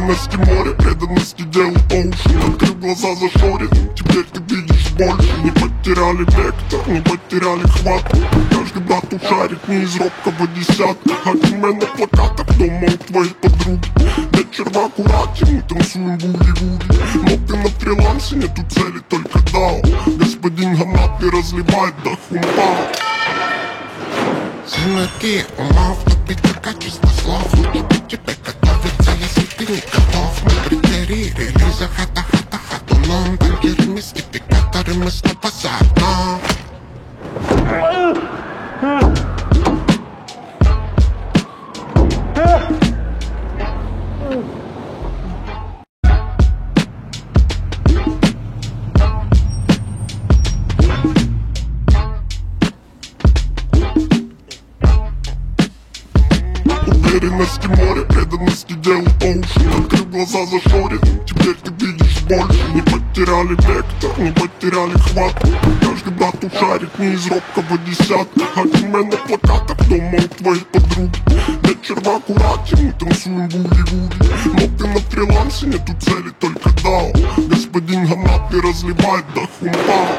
Уверенности море, преданности делу по уши. Открыл глаза зашорен, теперь ты видишь больше. Не потеряли вектор, не потеряли хват. Каждый брат ушарит, не из робкого десятка. Аниме на плакатах, дома у твоей подруги. Вечер в аккурате, мы танцуем буги-вуги. Но ты на фрилансе, нету цели, только дао. Господин Ганапи разливает до хумпао. Синергия ума втопить до качества слов. Лучше бы тебе готовиться, если ты не готов. Мы критерии релиза хата-хата-хатуном. Банкиры, мистификаторы, мы снова заодно. Уверенности море, преданности делу по уши. Открыл глаза зашорен, теперь ты видишь больше. Не потеряли вектор, не потеряли хват. Каждый брат ушарит, не из робкого десятка. Аниме на плакатах, дома у твоей подруги. Вечер в аккурате, мы танцуем буги-вуги. Но ты на фрилансе, нету цели, только дао. Господин Ганапи разливает до хумпао.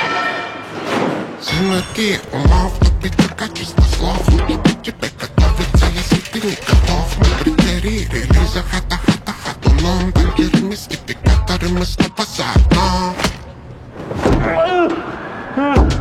Синергия ума втопить до качества слов. Лучше бы тебе готовиться, если ты не готов. Мы критерии релиза хата-хата-хатуном. Банкиры, мистификаторы, мы снова заодно.